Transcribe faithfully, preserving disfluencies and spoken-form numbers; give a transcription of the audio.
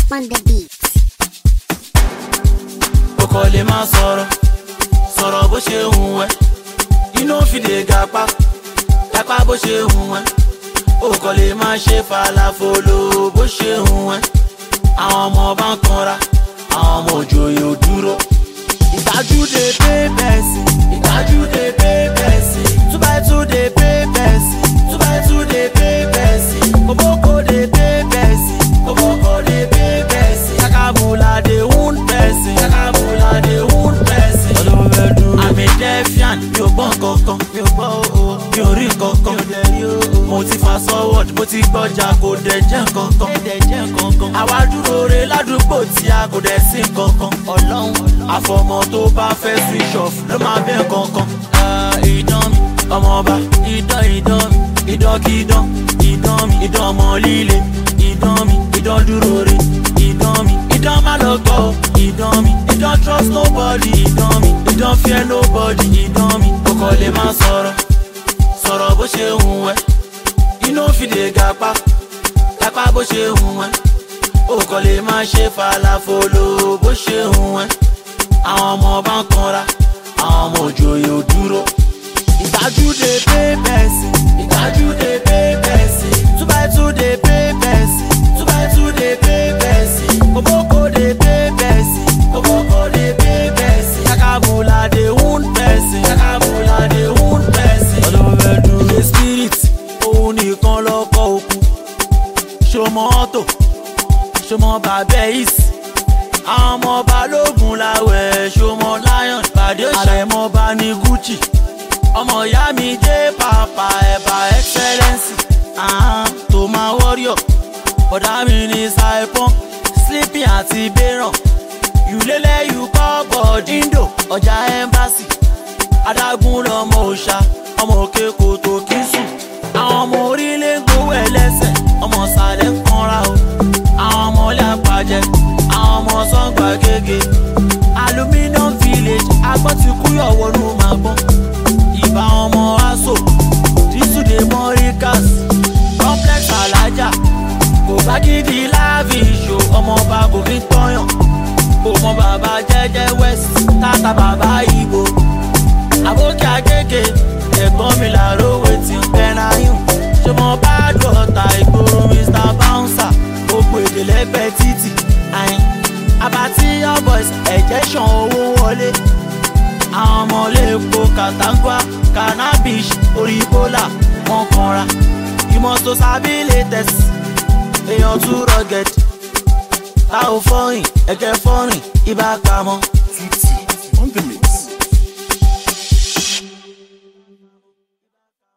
on the beat. Okole ma sọ̀rọ̀, sọ̀rọ̀ bó ṣe hùn ẹ́. Inú fi lè gapá, gapá bó ṣe hùn ẹ́. Okole ma ṣe falafolo bó ṣe hùn ẹ́. Àwọn ọmọ bá ń kanra, àwọn ọmọ òjòyè ò dúró. Ìgbájú dé pé bẹ́ẹ̀sì, ìgbájú dé pé bẹ́ẹ̀sì. Two by two dé pé bẹ́ẹ̀sì, two by two dé pé bẹ́ẹ̀sì. Koboko dé pé bẹ́ẹ̀sì, koboko dé pé bẹ́ẹ̀sì. Yakabula dé wound bẹ́ẹ̀sì, yakabula dé wound bẹ́ẹ̀sì. Ọlọ́wọ́ bẹ́ẹ̀ dúró. Àmì defiant, mi ò gbọ́ kankan, mi ò gbọ́ o, mi ò rí kankan, mi ò dẹ̀ rí o. Mo ti fa forward, mo ti gbọ́jà kò dẹ̀ jẹ́ kankan, dẹ̀ jẹ́ kankan. Àwa dúró re ládùúgbò tí a kò dẹ̀ sí kankan. Ọlọ́run àfọmọ tó bá fẹ́ switch off ló máa bẹ́ kankan. Ìdán mi, ọmọọba, ìdán ìdán mi, ìdán kí ìdán, ìdán mi, ìdán ọmọ líle, ìdán mi, ìdán dúró re, ìdán mi, ìdán má lọ gbọ́ o, ìdán mi, ìdán trust nobody, ìdán mi, ìdán fear nobody, ìdán mi. Okole máa sọ̀rọ̀, sọ̀rọ̀ bó ṣe hùn ẹ́. Inú fi lè gapá, gapá bó ṣe hùn ẹ́. Okole máa ṣe falafolo bó ṣe hùn ẹ́. Àwọn ọmọ bá ń kanra, àwọn ọmọ òjòyè ò dúró. Ìgbájú dé pé bẹ́ẹ̀sì, ìgbájú dé pé bẹ́ẹ̀sì. Two by two dé pé bẹ́ẹ̀sì, two by two dé pé bẹ́ẹ̀sì. Koboko dé pé bẹ́ẹ̀sì, koboko dé pé bẹ́ẹ̀sì. Yakabula dé wound bẹ́ẹ̀sì, yakabula dé wound bẹ́ẹ̀sì. Ọlọ́wọ́ bẹ́ẹ̀ dúró. Ilé spirit, òun nìkan lọ́kọ̀ òkú. Ṣọmọ ọ̀tọ̀, ṣọmọ bàbá ìsì. Àwọn ọmọ balógun láwẹ̀ ṣọmọ lion pàdé àrẹ̀mọba ní Gucci. Ọmọ ìyá mi dé pàpà ẹ̀bà excellence. Tó máa warrior, bọ̀dá mi ní saipon, sleeping àti bẹ́ràn. Yùlélẹ̀ yù kọ́ bọ̀díńdò, ọjà embassy. Adágún lọmọ òòṣà, ọmọ òkè kòtò kí sùn. Àwọn ọmọ orílẹ̀ ń gbowó ẹlẹ́sẹ̀, ọmọ sàlẹ̀ ń kanra o. Àwọn ọmọ ilé àpàjẹ, àwọn ọmọ sọ́ngbà gègé. Aluminium village, agbọ́n ti kúyọ̀ wọnú màgbọ́n. Ìbá ọmọ aso, dísùdé mọ́ríkàs. Complex alájà, kò bá gidi láàbì ìṣó. Ọmọọba kò fi tọ́yàn, kò mọ bàbá jẹ́jẹ́ west, tata bàbá Ìgbò. Àbókí agége, ẹ̀gbọ́n mi làró wetin pẹ́náyùn. Ṣé mo bá dọ̀tà ìgboro Mister Bouncer? Gbogbo èdè lẹ́gbẹ̀ẹ́ títì. Abati your boys, ẹ̀jẹ̀ ṣan owó wọlé. Àwọn ọmọ lẹ́kọ̀ọ́ Katangwa, cannabis, orí bólà, wọ́n kanra. Ìmọ̀tò sábì latest, èèyàn tún rugged. Ta ò fọ́rìn, ẹ̀kẹ́ fọ́rìn, ibà pamọ́.